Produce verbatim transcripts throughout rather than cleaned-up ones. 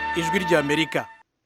ijwi ry'Amerika.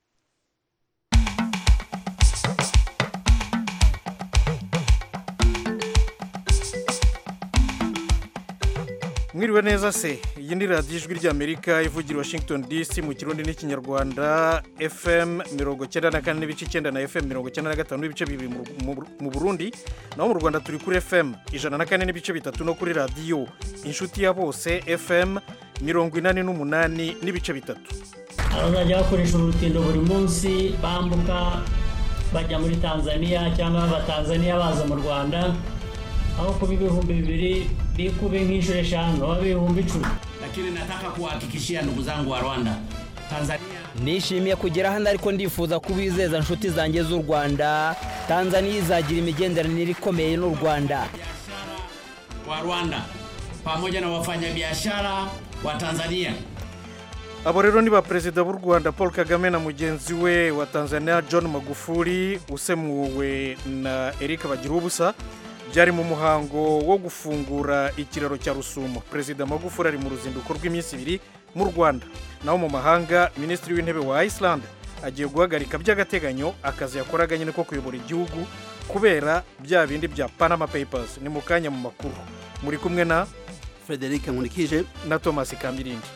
Mwiriwe neza se, iyi ni radiyo ijwi ry'Amerika ivugira Washington D C mu Kirundi n'Ikinyarwanda, F M mirongo cyenda na kane n'ibice icyenda na F M mirongo cyenda na gatanu n'ibice bibiri mu Burundi, naho mu Rwanda turi kuri F M ijana na kane n'ibice bitatu no kuri radiyo inshuti ya bose F M mirongo inani n'umunani n'ibice bitatu. Abazajya bakoresha urutindo buri munsi bambuka bajya muri Tanzania cyangwa abatanzania baza mu Rwanda, aho kuba ibihumbi bibiri bikube nk'inshuro eshanu aho ibihumbi icumi. Lakini nataka kuhakikishia ndugu zangu wa Rwanda, Tanzania nishimiye kugera hano ariko ndifuza kubizeza inshuti zanjye z'u Rwanda, Tanzania izagira imigenderanire ikomeye n'u Rwanda. Wa Rwanda pamoja na wafanyabiashara wa Tanzania. Abo rero ni ba Perezida b'u Rwanda Paul Kagame na mugenzi we wa Tanzania John Magufuli usemuwe na Eric Bagirubusa. Byari mu muhango wo gufungura ikiraro cya Rusumo. Perezida Magufuli ari mu ruzinduko rw'iminsi ibiri mu Rwanda. Naho mu mahanga, Minisitiri w'Intebe wa Iceland agiye guhagarika by'agateganyo akazi yakoraga nyine ko kuyobora igihugu kubera bya bindi bya Panama Papers. Ni mu kanya mu makuru. Muri kumwe na Frederic Nkulikije na Thomas Kamirindi.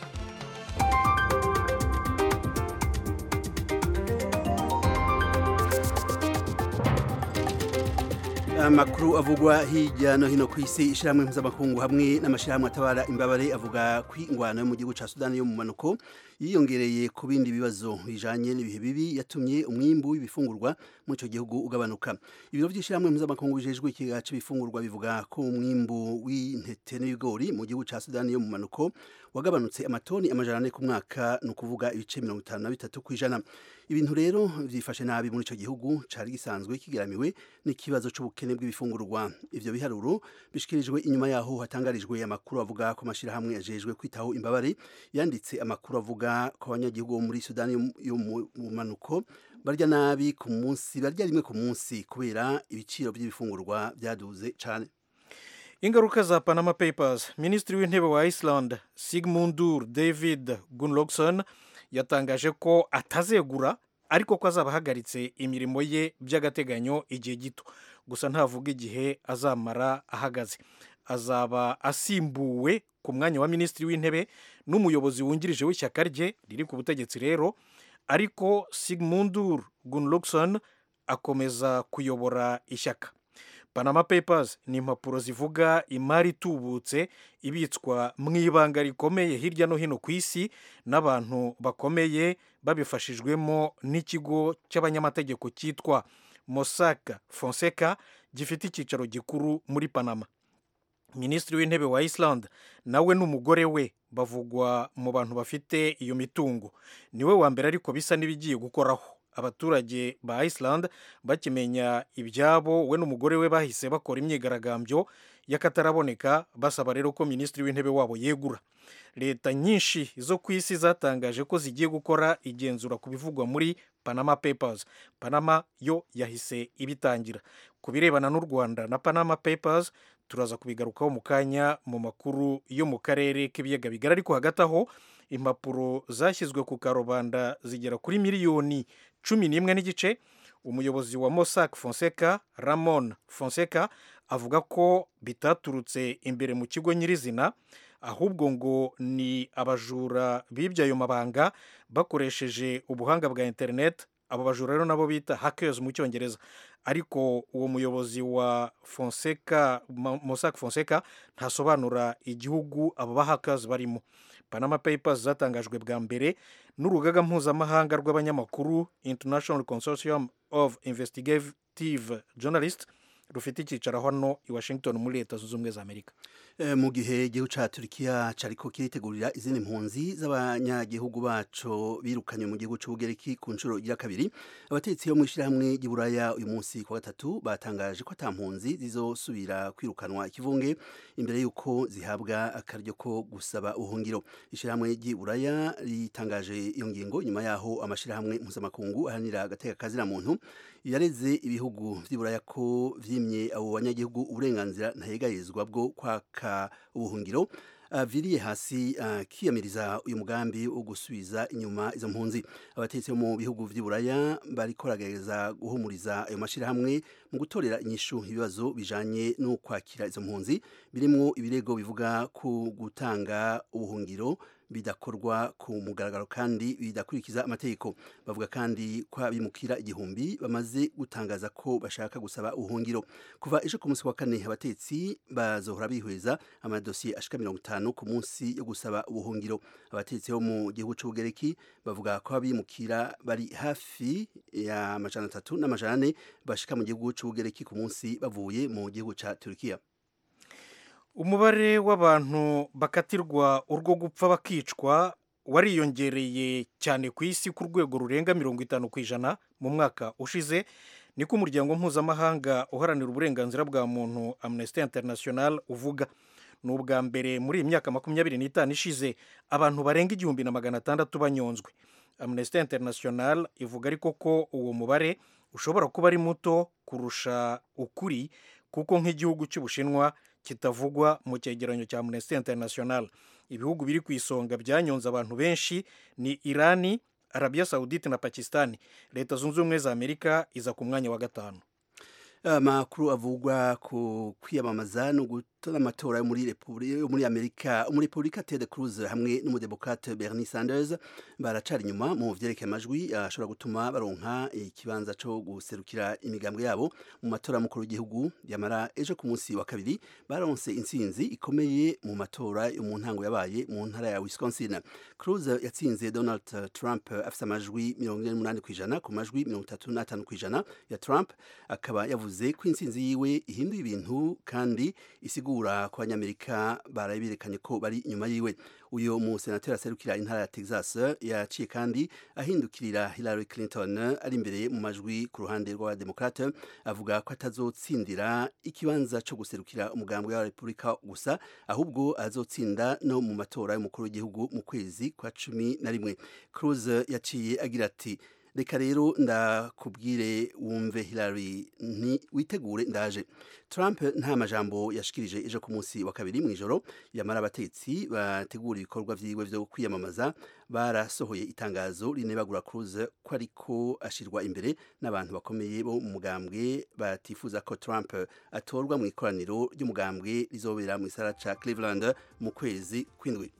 Amakuru avugwa hirya no hino ku isi, ishyirahamwe mpuzamakungu hamwe n'amashyirahamwe atabara imbabare avuga ko ingwano yo mu gihugu cya Sudani yo mu manuko yiyongereye ku bindi bibazo bijanye n'ibihe bibi yatumye umwimbu w'ibifungurwa mu ico gihugu ugabanuka. Ibiro by'ishyirahamwe mpuzamakungu bijejwe ikiga c'ibifungurwa bivuga ko umwimbu w'intete n'ibigori mu gihugu cya Sudani yo mu manuko wagabanutse amatoni amajana ane ku mwaka, no kuvuga ibice mirongo itanu na bitatu kw'ijana. Ibintu rero vyifashe nabi muri ico gihugu cari gisanzwe kigeramiwe n'ikibazo c'ubukene bw'ibifungurwa. Ivyo biharuro bishikirijwe inyuma yaho hatangarijwe amakuru avuga ko amashirahamwe ajejwe kwitaho imbabare yanditse amakuru avuga ko abanyagihugu bo muri Sudani yo mu manuko barya nabi ku munsi, barya rimwe ku munsi kubera ibiciro by'ibifungurwa byaduze cane. Ingaruka za Panama Papers. Minisitiri w'Intebe wa Iceland Sigmundur David Gunnlaugsson yatangaje ko atazegura ariko ko azabahagaritse imirimo ye by'agateganyo igihe gito. Gusa ntavuga igihe azamara ahagaze. Azaba asimbuwe ku mwanya wa minisitiri w'Intebe n'umuyobozi wungirije w'ishyaka rye riri ku butegetsi rero, ariko Sigmundur Gunnlaugsson akomeza kuyobora ishyaka. Panama Papers ni impapuro zivuga imari itubutse ibitswa mu ibanga rikomeye hirya no hino ku isi n'abantu bakomeye babifashijwemo n'ikigo cy'abanyamategeko cyitwa Mossack Fonseca gifite icyicaro gikuru muri Panama. Minisitiri w'Intebe wa Iceland nawe n'umugore we bavugwa mu bantu bafite iyo mitungo. Niwe wa mbere ariko bisa n'ibigiye gukoraho. Abaturage ba Iceland bakimenya ibyabo, we n'umugore we bahise bakora imyigaragambyo y'akataraboneka basaba rero ko minisitiri w'Intebe wabo yegura. Leta nyinshi zo ku isi zatangaje ko zigiye gukora igenzura ku bivugwa muri Panama Papers. Panama yo yahise ibitangira. Ku birebana n'u Rwanda na Panama Papers turaza kubigarukaho mu kanya mu makuru yo mu karere k'ibiyaga bigari, ariko hagati aho impapuro zashyizwe ku karubanda zigera kuri miliyoni cumi n'imwe n'igice. Umuyobozi wa Mossack Fonseca Ramon Fonseca avuga ko bitaturutse imbere mu kigo nyirizina, ahubwo ngo ni abajura bibye ayo mabanga bakoresheje ubuhanga bwa internet. Abo bajura rero nabo bita hackers mu cyongereza. Ariko uwo muyobozi wa Fonseca Mossack Fonseca ntasobanura igihugu abo ba hackers barimo. Panama Papers zatangajwe bwa mbere n'urugaga mpuzamahanga rw'abanyamakuru International Consortium of Investigative Journalists rufite icyicaro hano i Washington muri Leta Zunze Ubumwe za Amerika. E, mu gihe igihugu ca Turkiya cariko kiritegurira izindi mpunzi z'abanyagihugu baco birukanye mu gihugu c'Ubugereki ku nshuro ya kabiri, abatetsi bo mu ishirahamwe ry'Iburaya uyu munsi kwa gatatu batangaje ko ata mpunzi zizosubira kwirukanwa ikivunge imbere yuko zihabwa akaryo ko gusaba ubuhungiro. Ishirahamwe ry'Iburaya ritangaje iyo ngingo nyuma yaho amashirahamwe mpuzamakungu ahanira agateka kazira muntu yareze ibihugu vy'Iburaya ko vyimye abo banyagihugu uburenganzira ntayegayezwa bwo kwaka ubuhungiro aviriye hasi akiyamiriza uyu mugambi wo gusubiza inyuma izo mpunzi. Abatetsi mu bihugu vy'Iburaya bari koragereza guhumuriza ayo mashirahamwe mu gutorera inyishu ibibazo bijanye no kwakira izo mpunzi birimo ibirego bivuga ku gutanga ubuhungiro bidakorwa ku mugaragaro kandi bidakurikiza amategeko. Bavuga kandi kwa bimukira igihumbi bamaze gutangaza ko bashaka gusaba ubuhungiro. Kuva ejo ku munsi wa kane abatetsi bazohora bihweza amadosiye ashika mirongo itanu ku munsi yo gusaba ubuhungiro. Abatetsi bo mu gihugu c'Ubugereki bavuga ko abimukira bari hafi ya amajana atatu n'amajana ane bashika mu gihugu c'Ubugereki ku munsi bavuye mu gihugu ca Turkiya. Umubare w'abantu bakatirwa urwo gupfa bakicwa wariyongereye cyane ku isi ku rwego rurenga mirongo itanu ku ijana mu mwaka ushize, niko umuryango mpuzamahanga uharanira uburenganzira bwa muntu Amnesty International uvuga. Ni ubwa mbere muri iyi myaka makumyabiri n'itanu ishize abantu barenga igihumbi na magana atandatu banyonzwe. Amnesty International ivuga ariko ko uwo mubare ushobora kuba ari muto kurusha ukuri, kuko nk'igihugu cy'Ubushinwa kitavugwa mu cyegeranyo cya Amnesty International. Ibihugu biri ku isonga byanyonze abantu benshi ni Irani, Arabia Saudite na Pakistani. Leta Zunze Ubumwe za Amerika iza ku mwanya wa gatanu. Amakuru avugwa ku kwiyamamaza no gutora amatora yo muri Republika muri Amerika muri Republika Ted Cruz hamwe n'umudemokrate Bernie Sanders baracari nyuma mu vyerekeye amajwi ashobora gutuma baronka ikibanza cyo guserukira imigambwe yabo mu matora mukuru w'igihugu. Yamara ejo ku munsi wa kabiri baronse intsinzi ikomeye mu matora yo mu ntango yabaye mu ntara ya Wisconsin. Cruz yatsinze Donald Trump afite amajwi mirongo ine n'umunani ku ijana ku majwi mirongo itatu n'atanu ku ijana ya Trump. Akaba yavuze ko intsinzi yiwe ihinduye ibintu kandi isigura ko abanyamerika barabirekanye ko bari inyuma yiwe. Uyo mu senateri aserukira intara ya Texas yaciye kandi ahindukirira Hillary Clinton ari imbere mu majwi ku ruhande rw'abademokrate, avuga ko atazotsindira ikibanza cyo guserukira umugambwe wa Republika gusa, ahubwo azotsinda no mu matora y'umukuru w'igihugu mu kwezi kwa cumi na rimwe. Cruz yaciye agira ati: reka rero ndakubwire wumve Hillary, ni witegure ndaje. Trump nta majambo yashikirije ejo ku munsi wa kabiri mu ijoro. Yamara abatetsi bategura ibikorwa vyiwe vyo kwiyamamaza barasohoye itangazo rinebagura Cruz ko ariko ashirwa imbere n'abantu bakomeye bo mu mugambwe batifuza ko Trump atorwa mu ikoraniro ry'umugambwe rizobera mu gisagara ca Cleveland mu kwezi kw'indwi.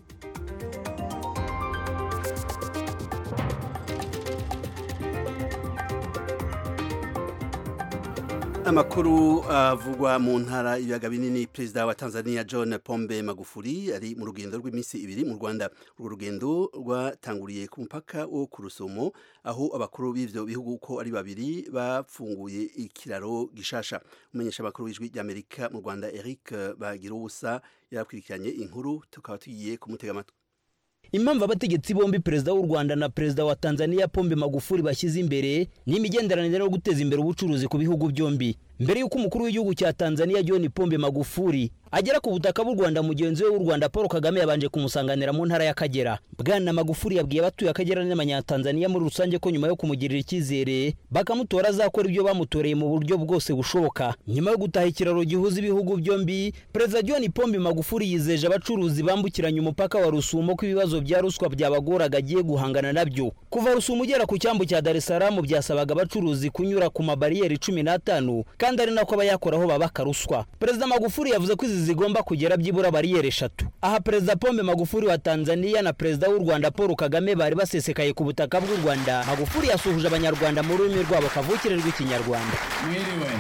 Amakuru avugwa uh, mu ntara ibiyaga binini. Perezida wa Tanzania John Pombe Magufuli ari mu rugendo rw'iminsi ibiri mu Rwanda. Urwo rugendo rwatanguriye ku mupaka wo ku Rusumo, aho abakuru b'ivyo bihugu ko ari babiri bapfunguye ikiraro gishasha. Umenyesha abakuru w'ijwi ry'Amerika mu Rwanda Eric Bagirubusa yarakwirikiranye inkuru, tukaba tugiye kumutega amatwi. Impamvu abategetsi bombi perezida w'u Rwanda na perezida wa Tanzania Pombe Magufuli bashyize imbere ni imigenderanire no guteza imbere ubucuruzi ku bihugu byombi. Mbere y'uko umukuru w'igihugu cya Tanzania John Pombe Magufuli agera ku butaka bw'u Rwanda, mugenzi we w'u Rwanda Paul Kagame yabanje kumusanganira mu ntara y'Akagera. Bwana Magufuli yabwiye abatuye Akagera n'abanyatanzania muri rusange ko nyuma yo kumugirira icyizere bakamutora azakora ibyo bamutoreye mu buryo bwose bushoboka. Nyuma yo gutaha ikiraro gihuza ibihugu byombi, perezida John Pombe Magufuli yizeje abacuruzi bambukiranya umupaka wa Rusumo ko ibibazo bya ruswa byabagoraga agiye guhangana nabyo. Kuva Rusumo ugera ku cyambu cya Dar es Salaam byasabaga abacuruzi kunyura ku mabariyeri cumi n'atanu, kandi ari nako abayakoraho babaka ruswa. Perezida Magufuli yavuze ko izi zigomba kugera byibura bariyeri eshatu. Aha Perezida Pombe Magufuli wa Tanzania na Perezida w'u Rwanda Paul Kagame bari basesekaye ku butaka bw'u Rwanda. Magufuli yasuhuje abanyarwanda mu rurimi rwabo kavukire rw'ikinyarwanda. Mwiriwe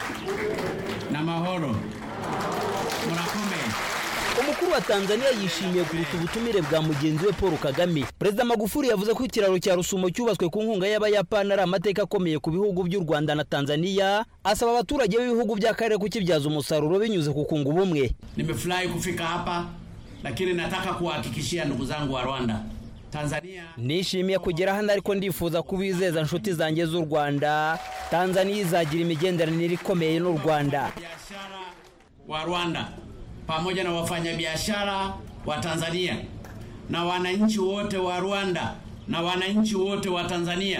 na mahoro murakomeye. Umukuru wa Tanzania yishimiye kuruta ubutumire bwa mugenzi we Paul Kagame. Perezida Magufuli yavuze ko ikiraro cya Rusumo cyubatswe ku nkunga y'Abayapani ari amateka akomeye ku bihugu by'u Rwanda na Tanzania. Asaba abaturage b'ibihugu by'akarere kukibyaza umusaruro binyuze ku kunga ubumwe. Nimefurahi kufika hapa, lakini nataka kuhakikishia ndugu zangu wa Rwanda, Tanzania, nishimiye kugera hano ariko ndifuza kubizeza inshuti zanjye z'u Rwanda, Tanzania izagira imigenderanire ikomeye n'u Rwanda. Biashara wa Rwanda pamoja na wafanyabiashara wa Tanzania na wananchi wote wa Rwanda na wananchi wote wa Tanzania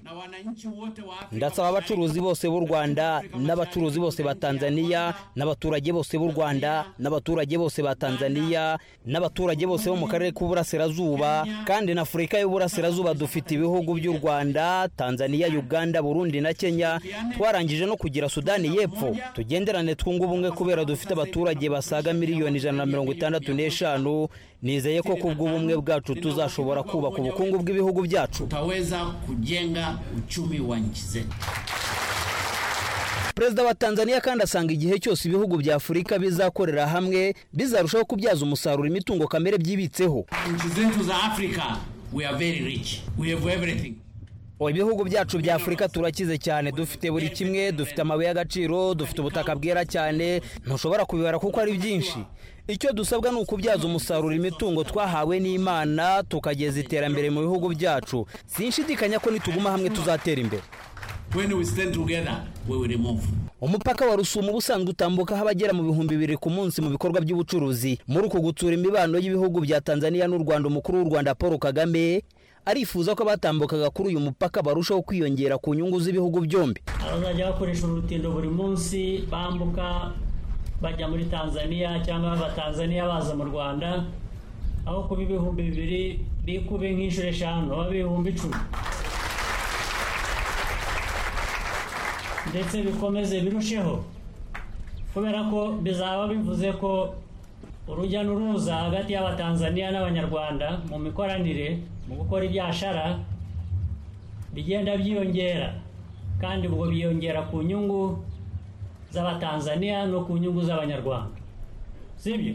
ndasaba abacuruzi bose b'u Rwanda n'abacuruzi bose ba Tanzania n'abaturage bose b'u Rwanda n'abaturage bose ba Tanzania n'abaturage bose bo mu karere k'uburasirazuba kandi na Afurika y'uburasirazuba dufite ibihugu by'u Rwanda, Tanzania, Uganda, Burundi na Kenya, twarangije no kugira Sudani y'Epfo. Tugenderane twunga ubumwe kubera dufite abaturage basaga miliyoni ijana na mirongo itandatu n'eshanu. Nizeye ko kubw'ubumwe bwacu tuzashobora kubaka ubukungu bw'ibihugu byacu. Tutaweza kujenga uchumi wa nchi zetu. Perezida wa Tanzania kandi asanga igihe cyose ibihugu bya Afurika bizakorera hamwe bizarushaho kubyaza umusaruro imitungo kamere byibitseho. Nchi zetu za Afrika, we are very rich. We have everything. Ibihugu byacu bya Afurika turakize cyane, dufite buri kimwe, dufite amabuye y'agaciro, dufite ubutaka bwera cyane, ntushobora kubibara kuko ari byinshi. Icyo dusabwa ni ukubyaza umusaruro imitungo twahawe n'Imana tukageza iterambere mu bihugu byacu. Sinshidikanya ko nituguma hamwe tuzatera imbere. When we stand together, we will remove. Umupaka wa Rusumo ubusanzwe utambuka habagera mu bihumbi bibiri ku munsi mu bikorwa by'ubucuruzi. Muri uko gutsura imibano y'ibihugu bya Tanzania n'u Rwanda, umukuru w'u Rwanda Paul Kagame arifuza ko batambukaga kuri uyu mupaka barushaho kwiyongera ku nyungu z'ibihugu byombi. Abazajya bakoresha urutindo buri munsi bambuka bajya muri Tanzania cyangwa abatanzania baza mu Rwanda, aho kuba ibihumbi bibiri bikube nk'inshuro eshanu aho ibihumbi icumi, ndetse bikomeze birusheho, kubera ko bizaba bivuze ko urujya n'uruza hagati y'abatanzania n'abanyarwanda mu mikoranire mu gukora ibyashara bigenda byiyongera, kandi ubwo biyongera ku nyungu z'abatanzania no ku nyungu z'abanyarwanda, sibyo?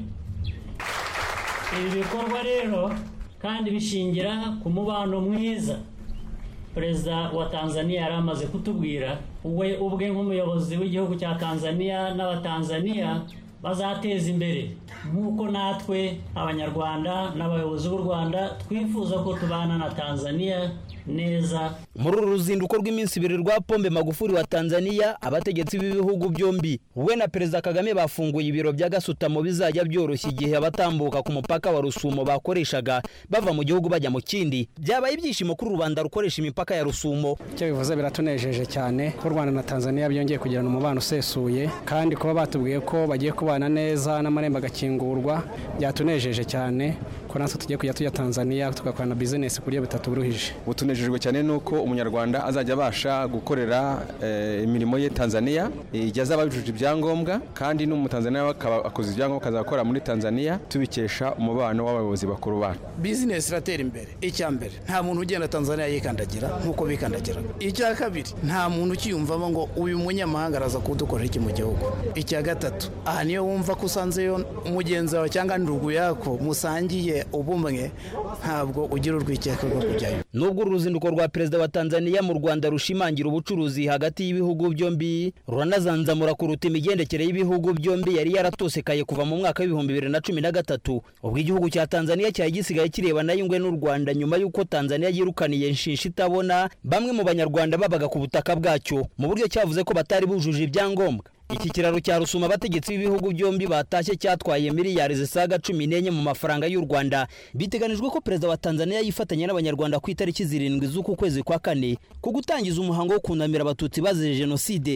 Ibi bikorwa rero kandi bishingira ku mubano mwiza Perezida wa Tanzania yari amaze kutubwira we ubwe nk'umuyobozi w'igihugu cya Tanzania n'abatanzania bazateza imbere, nk'uko natwe abanyarwanda n'abayobozi b'u Rwanda twifuza ko tubana na Tanzania neza. Muri uru ruzinduko rw'iminsi ibiri rwa Pombe Magufuli wa Tanzania, abategetsi b'ibihugu byombi we na Perezida Kagame bafunguye ibiro bya gasutamo bizajya byoroshya igihe abatambuka ku mupaka wa Rusumo bakoreshaga bava mu gihugu bajya mu kindi. Byabaye ibyishimo kuri rubanda rukoresha imipaka ya Rusumo. Icyo bivuze biratunejeje cyane ko Rwanda na Tanzania byongeye kugirana umubano usesuye, kandi kuba batubwiye ko bagiye kubana neza n'amarembo agakingurwa byatunejeje cyane ko natwe tugiye kujya tujya Tanzania tugakorana business kuri bitatu buruhije. Butunejejwe cyane nuko umunyarwanda azajya abasha gukorera imirimo ye Tanzania igihe azaba yujuje ibyangombwa, kandi n'umutanzania akaba akoze ibyangombwa akazakora muri Tanzania tubikesha umubano w'abayobozi bakuru bacu. Business iratera imbere. Icya mbere, nta muntu ugenda Tanzania yikandagira nkuko bikandagira. Icya kabiri, nta muntu ukiyumvamo ngo uyu munyamahanga araza kudukorera iki mu gihugu. Icya gatatu, aha niyo wumva ko usanzeyo umugenzi wawe cyangwa ndugu yako musangiye ubumwe, ntabwo ugira urwikekwe rwo kujyayo. Nubwo uruzinduko rwa Perezida wa Tanzania mu Rwanda rushimangira ubucuruzi hagati y'ibihugu byombi, ruranazanzamura kuruta imigendekere y'ibihugu byombi yari yaratosekaye kuva mu mwaka w'ibihumbi bibiri na cumi na gatatu, ubwo igihugu cya Tanzania cyari gisigaye kireba na yungwe n'u Rwanda nyuma y'uko Tanzania yirukaniye inshishi itabona bamwe mu banyarwanda babaga ku butaka bwacyo mu buryo cyavuze ko batari bujuje ibyangombwa. Iki kiraro cya Rusumo abategetsi b'ibihugu byombi batashye cyatwaye miliyari zisaga cumi n'enye mu mafaranga y'u Rwanda. Biteganijwe ko Perezida wa Tanzania yifatanya n'abanyarwanda ku itariki zirindwi z'uku kwezi kwa kane ku gutangiza umuhango wo kunamira abatutsi bazize jenoside.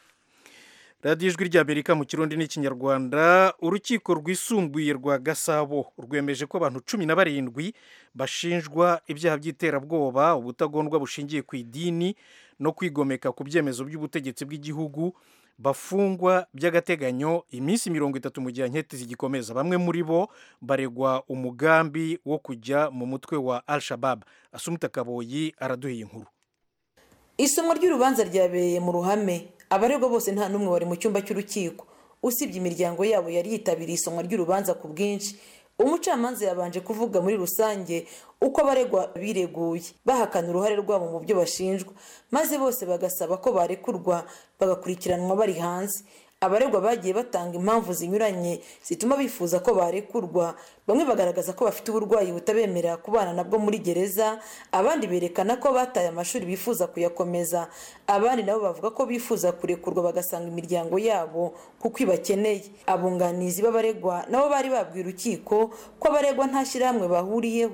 Radio Ijwi ry'Amerika mu Kirundi n'Ikinyarwanda. Urukiko rwisumbuye rwa Gasabo rwemeje ko abantu cumi na barindwi bashinjwa ibyaha by'iterabwoba, ubutagondwa bushingiye ku idini no kwigomeka ku byemezo by'ubutegetsi bw'igihugu bafungwa by'agateganyo iminsi mirongo itatu mu gihe nketi zigikomeza. Bamwe muri bo baregwa umugambi wo kujya mu mutwe wa Al-Shabaab. Asumta Kaboyi araduhiye inkuru. Isomo ry'urubanza ryabereye mu ruhame. Abaregwa bose nta numwe wari mu cyumba cy'urukiko, usibye imiryango yabo yari yitabiriye isomwa ry'urubanza ku bwinshi. Umucamanza yabanje kuvuga muri rusange uko abaregwa bireguye, bahakana uruhare rwabo mu byo bashinjwa, maze bose bagasaba ko barekurwa bagakurikiranwa bari hanze. Abaregwa bagiye batanga impamvu zinyuranye zituma bifuza ko barekurwa. Bamwe bagaragaza ko bafite uburwayi butabemerera kubana nabwo muri gereza, abandi berekana ko bataye amashuri bifuza kuyakomeza, abandi nabo bavuga ko bifuza kurekurwa bagasanga imiryango yabo kuko ibakeneye. Abunganizi b'abaregwa nabo bari babwiye urukiko ko abaregwa nta shyirahamwe bahuriyeho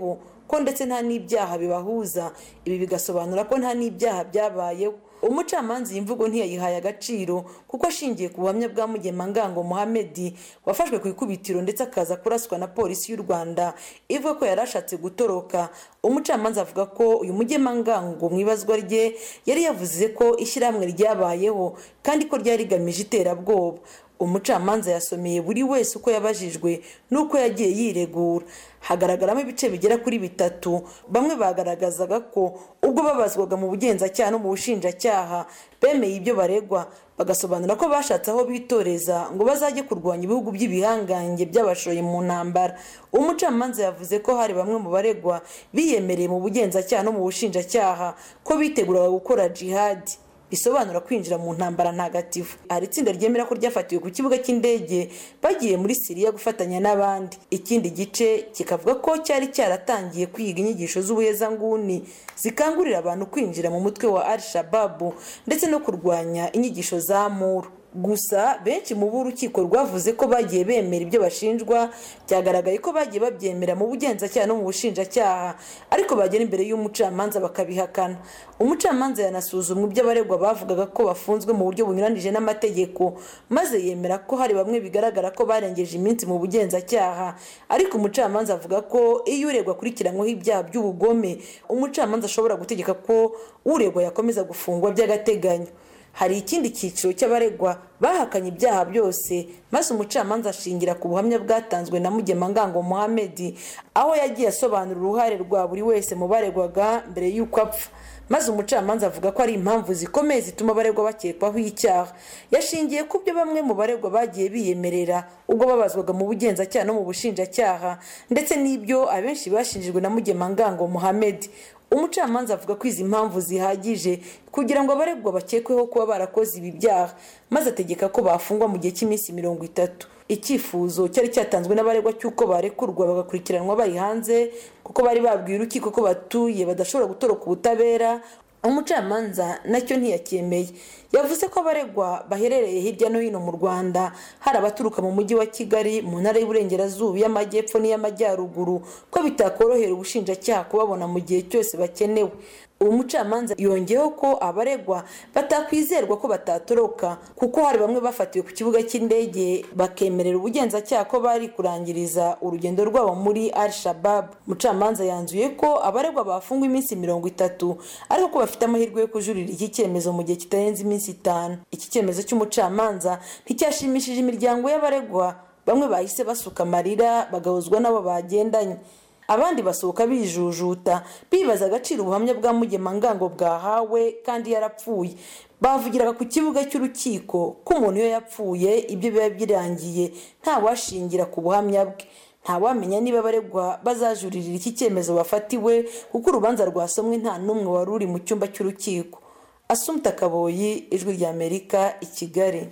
ko ndetse nta n'ibyaha bibahuza. Ibi bigasobanura ko nta n'ibyaha byabayeho. Umucamanza iyi mvugo ntiyayihaye agaciro kuko ashingiye ku buhamya bwa Mugemangango Mohamed wafashwe ku ikubitiro ndetse akaza kuraswa na polisi y'u Rwanda ivuga ko yarashatse gutoroka. Umucamanza avuga ko uyu Mugemangango mu ibazwa rye yari yavuze ko ishyirahamwe ryabayeho kandi ko ryari rigamije iterabwoba. Umucamanza yasomeye buri wese uko yabajijwe nuko yagiye yiregura. Hagaragaramo ibice bigera kuri bitatu. Bamwe bagaragazaga ko ubwo babazwaga mu bugenzacyaha no mu bushinjacyaha bemeye ibyo baregwa, bagasobanura ko bashatse aho bitoreza ngo bazajye kurwanya ibihugu by'ibihangange by'abashoye mu ntambara. Umucamanza yavuze ko hari bamwe mu baregwa biyemereye mu bugenzacyaha no mu bushinjacyaha ko biteguraga gukora jihadi, bisobanura kwinjira mu ntambara ntagatifu. Hari itsinda ryemera ko ryafatiwe ku kibuga cy'indege bagiye muri Syria gufatanya n'abandi. Ikindi gice kikavuga ko cyari cyaratangiye kwiga inyigisho z'ubuhezanguni zikangurira abantu kwinjira mu mutwe wa Al-Shabaab ndetse no kurwanya inyigisho za Muru. Gusa benshi mu b'urukiko rwavuze ko bagiye bemera ibyo bashinjwa, byagaragaye ko bagiye babyemera mu bugenzacyaha no mu bushinjacyaha ariko bagera imbere y'umucamanza bakabihakana. Umucamanza yanasuzumwe ibyo abaregwa bavugaga ko bafunzwe mu buryo bunyuranije n'amategeko, maze yemera ko hari bamwe bigaragara ko barengeje iminsi mu bugenzacyaha, ariko umucamanza avuga ko iyo uregwa akurikiranyweho ibyaha by'ubugome umucamanza ashobora gutegeka ko uregwa yakomeza gufungwa by'agateganyo. Hari ikindi cyiciro cy'abaregwa bahakanye ibyaha byose, maze umucamanza ashingira ku buhamya bwatanzwe na Mugemangango Mohamed aho yagiye asobanura uruhare rwa buri wese mu baregwaga mbere y'uko apfa. Maze umucamanza avuga ko ari impamvu zikomeye zituma abaregwa bakekwaho icyaha. Yashingiye ku byo bamwe mu baregwa bagiye biyemerera ubwo babazwaga mu bugenzacyaha no mu bushinjacyaha ndetse n'ibyo abenshi bashinjijwe na Mugemangango Mohamed. Umucamanza avuga ko izi mpamvu zihagije kugira ngo abaregwa bakekweho kuba barakoze ibi byaha, maze ategeka ko bafungwa mu gihe cy'iminsi mirongo itatu. Icyifuzo cyari cyatanzwe n'abaregwa cy'uko barekurwa bagakurikiranwa bari hanze kuko bari babwiye urukiko ko batuye badashobora gutoroka ubutabera. Umucamanza nacyo ntiyacyemeye. Yavuze ko abaregwa baherereye hirya no hino mu Rwanda, hari abaturuka mu mujyi wa Kigali, mu ntara y'Iburengerazuba, y'Amajyepfo n'iy'Amajyaruguru, ko bitakorohera ubushinjacyaha kubabona mu gihe cyose bakenewe. Uwo mucamanza yongeyeho ko abaregwa batakwizerwa ko batatoroka kuko hari bamwe bafatiwe ku kibuga cy'indege bakemerera ubugenzacyaha ko bari kurangiriza urugendo rwabo muri Al-Shabaab. Umucamanza yanzuye ko abaregwa bafungwa iminsi mirongo itatu ariko ko bafite amahirwe yo kujurira iki cyemezo mu gihe kitarenze iminsi itanu. Iki cyemezo cy'umucamanza nticyashimishije imiryango y'abaregwa, bamwe bahise basuka amarira bagahozwa n'abo bagendanye. Abandi basohoka bijujuta bibaza agaciro ubuhamya bwa Mugemangango bwahawe kandi yarapfuye. Bavugiraga ku kibuga cy'urukiko ko umuntu iyo yapfuye ibyo biba birangiye nta washingira ku buhamya bwe. Nta wamenya niba abaregwa bazajuririra iki cyemezo bafatiwe kuko urubanza rwasomwe nta n'umwe wari uri mu cyumba cy'urukiko. Assumpta Kaboyi, Ijwi ry'Amerika, i Kigali.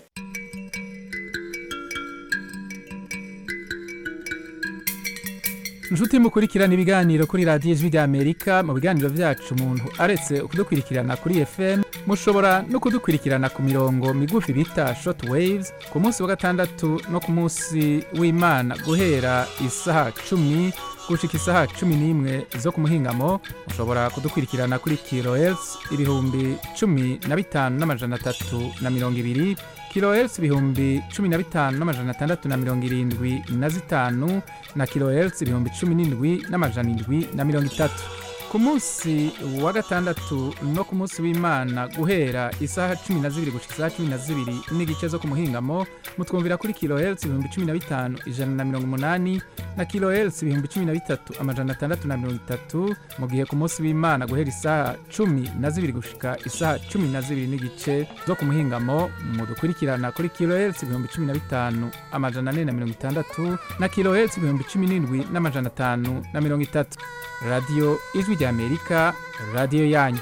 Nshuti mukurikirana ibiganiro kuri radiyo Ijwi ry'Amerika, mu biganiro byacu umuntu aretse kudukurikirana kuri F M mushobora no kudukurikirana ku mirongo migufi bita short waves ku munsi wa gatandatu no ku munsi w'Imana guhera isaha cumi gushika isaha cumi n'imwe zo ku muhingamo. Mushobora kudukurikirana kuri kilohertz ibihumbi cumi na bitanu n'amajana atatu na mirongo ibiri, kilohertz ibihumbi cumi na bitanu n'amajana atandatu na mirongo irindwi na zitanu na kilohertz ibihumbi cumi n'indwi n'amajana indwi na mirongo itatu. Ku munsi wa gatandatu no ku munsi w'Imana guhera isaha cumi na zibiri gushika isaha cumi na zibiri n'igice zo ku muhingamo mutwumvira kuri kilohertz ibihumbi cumi na bitanu ijana na mirongo umunani na kilohertz ibihumbi cumi na bitatu amajana atandatu na mirongo itatu, mu gihe ku munsi w'Imana guhera isaha cumi na zibiri gushika isaha cumi na zibiri n'igice zo ku muhingamo mudukurikirana kuri kilohertz ibihumbi cumi na bitanu amajana ane na mirongo itandatu na kilohertz ibihumbi cumi n'indwi n'amajana atanu na mirongo itatu. Radio Ijwi ry'Amerika, radio yanyu.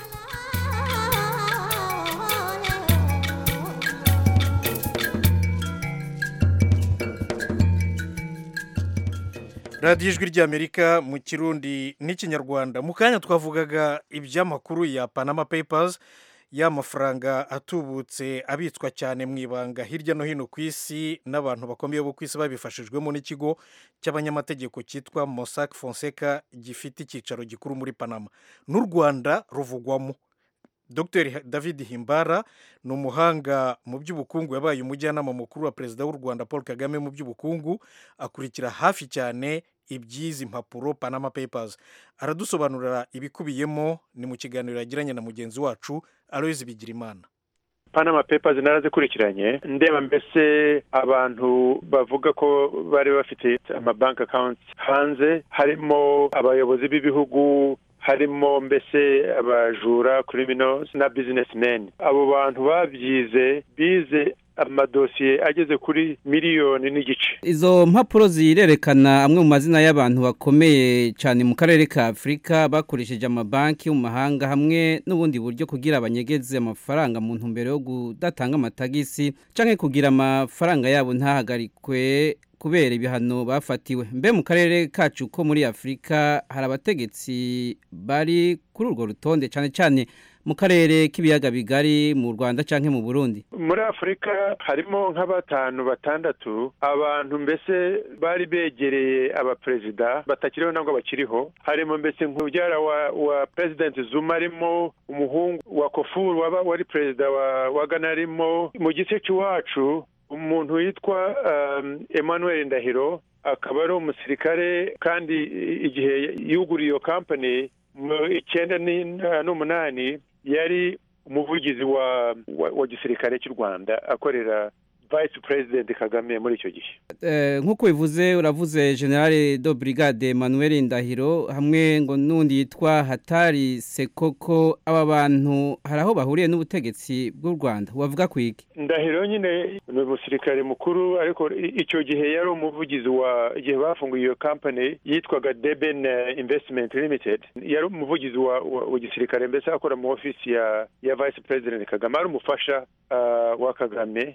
radiyo Ijwi ry'Amerika mu Kirundi n'ikinyarwanda. Mu kanya twavugaga iby'amakuru ya Panama Papers ya mafaranga atubutse abitswa cyane mu ibanga hirya no hino ku isi n'abantu bakomeye bo ku isi babifashijwemo n'ikigo cy'abanyamategeko cyitwa Mossack Fonseca gifite icyicaro gikuru muri Panama n'u Rwanda ruvugwamo. Dr David Himbara ni umuhanga mu by'ubukungu, yabaye umujyanama mukuru wa perezida w'u Rwanda Paul Kagame mu by'ubukungu, akurikira hafi cyane iby'izi mpapuro Panama Papers. Aradusobanurira ibikubiyemo, ni mu kiganiro yagiranye na mugenzi wacu Aloys Bigirimana. Panama Papers narazikurikiranye ndeba mbese abantu bavuga ko bari bafite ama bank accounts hanze, harimo abayobozi b'ibihugu, harimo mbese abajura, criminals na businessmen. Abo bantu babyize bize amadosiye ageze kuri miliyoni n'igice. Izo mpapuro zirerekana amwe mu mazina y'abantu bakomeye cyane mu karere ka Afrika bakoresheje amabanki mu mahanga hamwe n'ubundi buryo kugira abanyegeze amafaranga mu ntumbero yo kudatanga amatagisi canke kugira amafaranga yabo ntahagarikwe kubera ibihano bafatiwe. Mbe mu karere kacu ko muri Afrika hari abategetsi bari kuri urwo rutonde cyane cyane mu karere k'ibiyaga bigari mu Rwanda canke mu Burundi? Muri Afrika harimo nk'abatanu batandatu abantu mbese bari begereye abaperezida batakiriho nabwo bakiriho. Harimo mbese nk'ubyara wa, wa President Zuma, arimo umuhungu wa Kofur waba wari perezida wa, wa Ghana, arimo mu gice cy'iwacu umuntu yitwa um, Emmanuel Ndahiro, akaba ari umusirikare kandi igihe yuguriye iyo company mu icyenda n'umunani yari umuvugizi wa, wa, wa gisirikare cy'u Rwanda akorera Vice President Kagame muri icyo gihe. Eh, nkuko bivuze uravuze General de Brigade Emmanuel Ndahiro hamwe ngo nundi yitwa Hatari Sekoko. Aba bantu haraho bahuriye n'ubutegetsi bw'u Rwanda, wavuga kwiki? Ndahiro nyine ni umusirikare mukuru, ariko icyo gihe yari umuvugizi wa, igihe bafunguye iyo company yitwaga Deben Investment Limited, yari umuvugizi wa, wa, wa gisirikare mbese akora mu office ya, ya Vice President Kagame, ari umufasha uh, wa Kagame.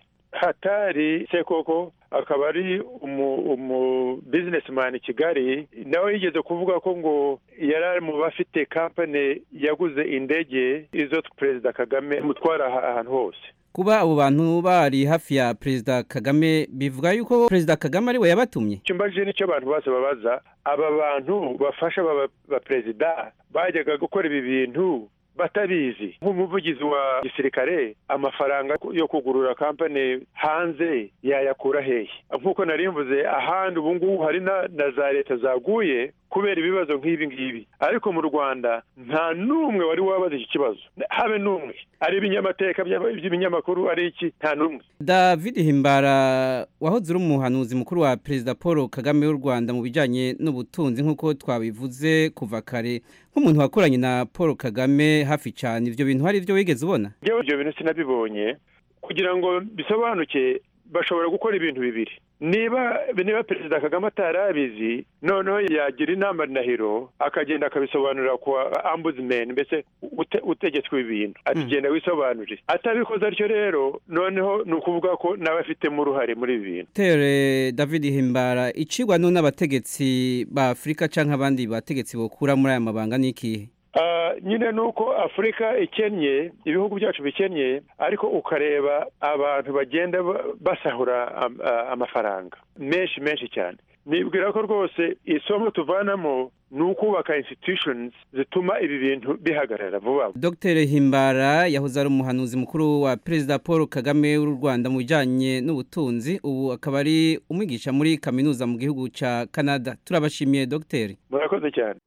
Hatari Sekoko akaba ari umu, umu businessman Kigali, nawe yigeze kuvuga ko ngo yari mu bafite company yaguze indege izo Perezida Kagame mutwara ahantu hose. Kuba abo bantu bari hafi ya Perezida Kagame bivuga yuko Perezida Kagame ari we yabatumye? Cyumbaje nicyo abantu bose babaza, aba bantu bafasha ba Perezida bajyaga gukora ibi bintu batabizi. Nk'umuvugizi wa gisirikare amafaranga yo kugurura company hanze yayakura hehe? Nkuko nari mvuze, ahandi ubu ngubu hari na, na za leta zaguye kubera ibibazo nk'ibi ngibi, ariko mu Rwanda nta numwe wari wabaza iki kibazo, habe numwe. Ari ibinyamateka by'ibinyamakuru ari iki, nta numwe. David Himbara, wahoze uri umuhanuzi mukuru wa Perezida Paul Kagame w'u Rwanda mu bijanye n'ubutunzi nkuko twabivuze kuva kare, nk'umuntu wakoranye na Paul Kagame hafi cyane, ivyo bintu hari ivyo wigeze ubona? Jewe ivyo bintu sinabibonye. Kugira ngo bisobanuke bashobora gukora ibintu bibiri. Niba niba Perezida Kagame atarabizi, noneho yagira inama Ndahiro akagenda akabisobanurira kwa ombudsman, mbese ute, utegetswe ibintu atugenda wisobanurira. Atabikoze aricyo rero, noneho nukuvuga ko nabafite mu ruhare muri ibi bintu. Tere David Himbara, icigwa none abategetsi ba Afrika canke abandi bategetsi bokura muri aya mabanga niki? Uh, nyine nuko Afrika ikennye, ibihugu byacu bikennye, ariko ukareba abantu bagenda basahura am, uh, amafaranga menshi menshi cyane. Nibwira ko rwose isomo tuvanamo nukubaka institutions zituma ibi bintu bihagarara vuba. Dr Himbara yahoze ari umuhanuzi mukuru wa Perezida Paul Kagame w'u Rwanda mu bijanye n'ubutunzi, ubu akaba ari umwigisha muri kaminuza mu gihugu ca Canada. Turabashimiye Dr. Murakoze cyane.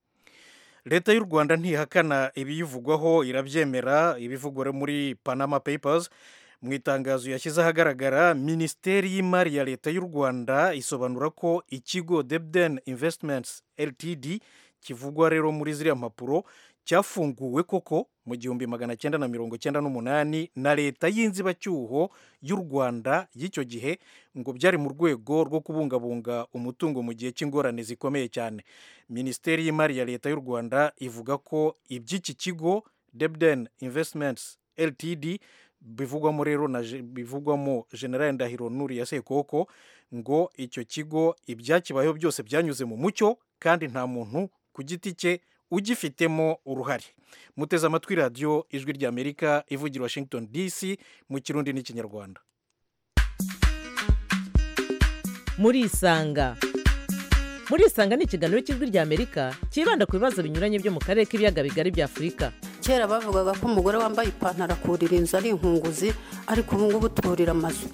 Leta y'u Rwanda ntihakana ibiyivugwaho, irabyemera ibivugwa muri Panama Papers. Mu itangazo yashyize ahagaragara, Minisiteri y'Imari ya Leta y'u Rwanda isobanura ko ikigo Debden Investments Ltd kivugwa rero muri ziriya mpapuro cyafunguwe koko mu gihumbi magana cyenda na mirongo cyenda n'umunani na leta y'inzibacyuho y'u Rwanda y'icyo gihe, ngo byari mu rwego rwo kubungabunga umutungo mu gihe cy'ingorane zikomeye cyane. Minisiteri y'Imari ya Leta y'u Rwanda ivuga ko iby'iki kigo Debden Investments Ltd bivugwamo rero na bivugwamo General Ndahiro Nuri ya Sekoko, ngo icyo kigo ibyakibayeho byose byanyuze mu mucyo kandi nta muntu ku giti cye ugifitemo uruhare. Muteze amatwi radiyo ijwi ry'Amerika ivugira Washington D C mu kirundi n'ikinyarwanda. Muri isanga muri isanga ni ikiganiro cy'ijwi ry'Amerika kibanda ku bibazo binyuranye byo mu karere k'ibiyaga bigari bya Afurika. Kera bavugaga ko umugore wambaye ipantaro akurira inzu ari inkunguzi, ariko ubu ngubu turira amazu.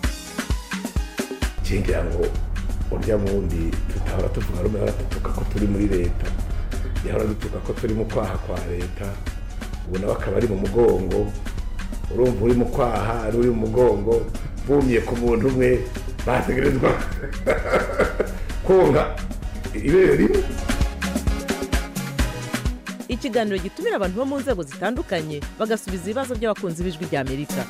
Kingira ngo urya mundi tutahora tuvuga rumwe baratutuka ko turi muri leta, yahora dutuka ko turi mu kwaha kwa leta, ubu nawe akaba ari mu mugongo. Urumva uri mu kwaha ari uri mu mugongo, bumye ku muntu umwe bategerezwa konka ibere rimwe. Ikiganiro gitumira abantu bo mu nzego zitandukanye bagasubiza ibibazo by'abakunzi b'ijwi ry'Amerika.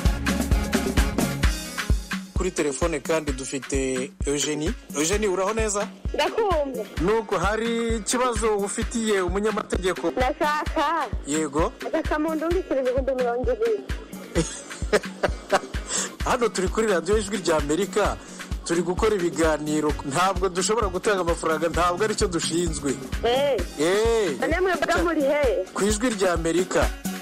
Kuri telefone kandi dufite Eugenie. Eugenie, uraho neza? Ndakumva. Nuko hari ikibazo ufitiye umunyamategeko? Ndashaka. Yego. Akamuntu ungikira ibihumbi mirongo ibiri. Hano turi kuri radiyo ijwi ry'Amerika, turi gukora ibiganiro, ntabwo dushobora gutanga amafaranga, ntabwo aricyo dushinzwe. Eh. Eh. Namwe mbaga muri he? Ku ijwi ry'Amerika.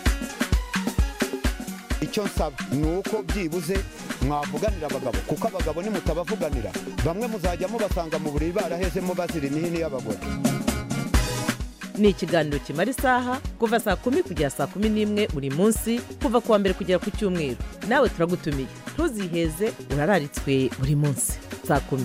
Icyo nsaba ni uko byibuze mwavuganira abagabo, kuko abagabo nimutabavuganira bamwe muzajya mubasanga mu buriri barahezemo bazira imihini y'abagore. Ni ikiganiro kimara isaha kuva saa kumi kugera saa kumi n'imwe buri munsi, kuva kuwa mbere kugera ku cyumweru. Nawe turagutumiye, ntuziheze, urararitswe buri munsi saa kumi.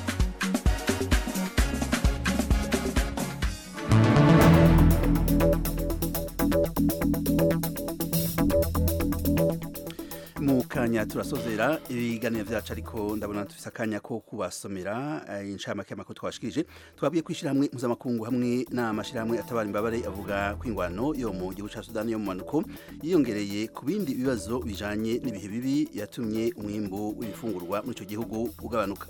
Mukanya turasozera ibiganiro vyacu, ariko ndabona tufise akanya ko kubasomera inshamake y'amakuru twashikije. Twabwiye kwishira hamwe mpuzamakungu hamwe n'amashirahamwe atabara imbabare avuga kw'ingwano yo mu gihugu ca Sudani yo mu manuko yiyongereye ku bindi bibazo bijanye n'ibihe bibi yatumye umwimbu w'ibifungurwa muri ico gihugu ugabanuka.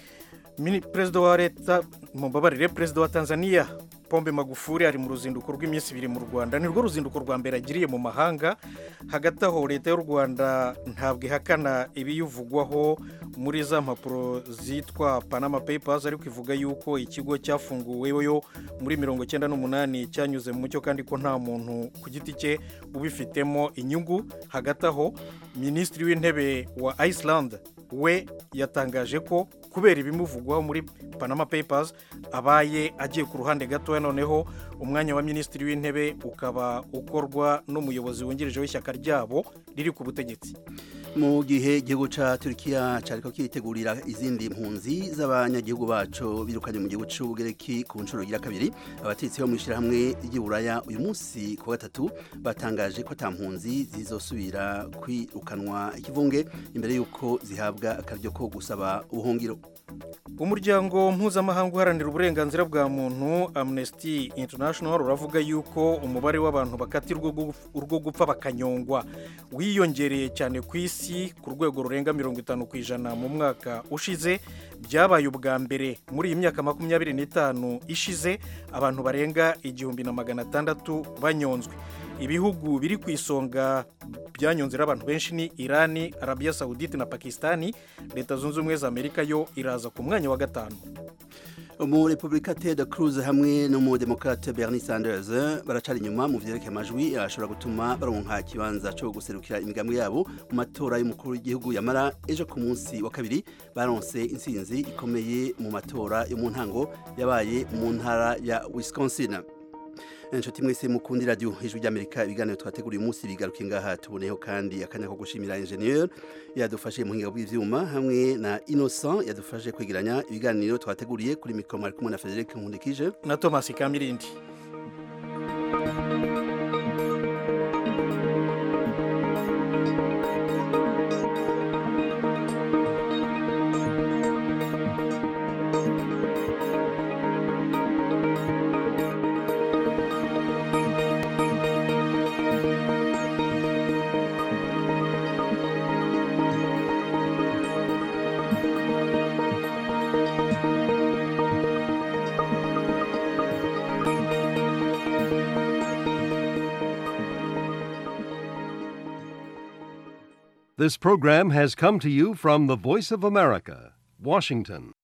Mini President wa leta mumbabarire President wa Tanzania Pombe Magufuli ari mu ruzinduko rw'iminsi ibiri mu Rwanda. Ni rwo ruzinduko rwa mbere agiriye mu mahanga. Hagati aho leta y'u Rwanda ntabwo ihakana ibiyuvugwaho muri za mpapuro zitwa Panama Papers, ariko ivuga yuko ikigo cyafunguweyo muri mirongo cyenda n'umunani cyanyuze mu mucyo kandi ko nta muntu ku giti cye ubifitemo inyungu. Hagati aho Minisitiri w'Intebe wa Iceland we yatangaje ko kubera ibimuvugwaho muri Panama Papers abaye agiye ku ruhande gato, noneho umwanya wa Minisitiri w'Intebe ukaba ukorwa n'umuyobozi wungirije w'ishyaka ryabo riri ku butegetsi. Mu gihe igihugu ca Turkiya cyariko kitegurira izindi mpunzi z'abanyagihugu bacu birukanye mu gihugu c'Ubugereki ku nshuro ya kabiri, abatetsi bo mwishira hamwe y'Iburaya uyu munsi ku gatatu batangaje ko ta mpunzi zizosubira kwirukanwa ikivunge imbere yuko zihabwa akaryo ko gusaba ubuhungiro. Umuryango mpuzamahanga uharanira uburenganzira bwa muntu Amnesty International uravuga yuko umubare w'abantu bakatirwa urwo gupfa bakanyongwa wiyongereye cyane ku isi ku rwego rurenga mirongo itanu ku ijana mu mwaka ushize. Byabaye ubwa mbere muri iyi myaka makumyabiri n'itanu ishize abantu barenga igihumbi na magana atandatu banyonzwe. Ibihugu biri ku isonga byanyonzera abantu benshi ni Irani, Arabia Saudite na Pakistani. Leta zunze ubumwe za Amerika yo iraza ku mwanya wa gatanu. Umu Republika Ted Cruz hamwe no mu Democrate Bernie Sanders baracari inyuma mu vyerekeye amajwi ashobora gutuma baronka kibanza cyo guserukira imigambwe yabo mu matora y'umukuru w'igihugu yamara ejo ku munsi wa kabiri baronse insinzi ikomeye mu matora yo mu ntango yabaye mu ntara ya Wisconsin. Inshuti mwese mukundi radio ijwi ry'Amerika, ibiganiro twateguriye umunsi bigaruke ngaha. Tuboneho kandi akanya ko gushimira ingenieur yadufashe mu hinga bw'ivyuma hamwe na Innocent yadufashe kwigiranya ibiganiro twateguriye. Kuri mikro mari kumwe na Frederic Nkundikije na Thomas Kamirindi. This program has come to you from the Voice of America, Washington.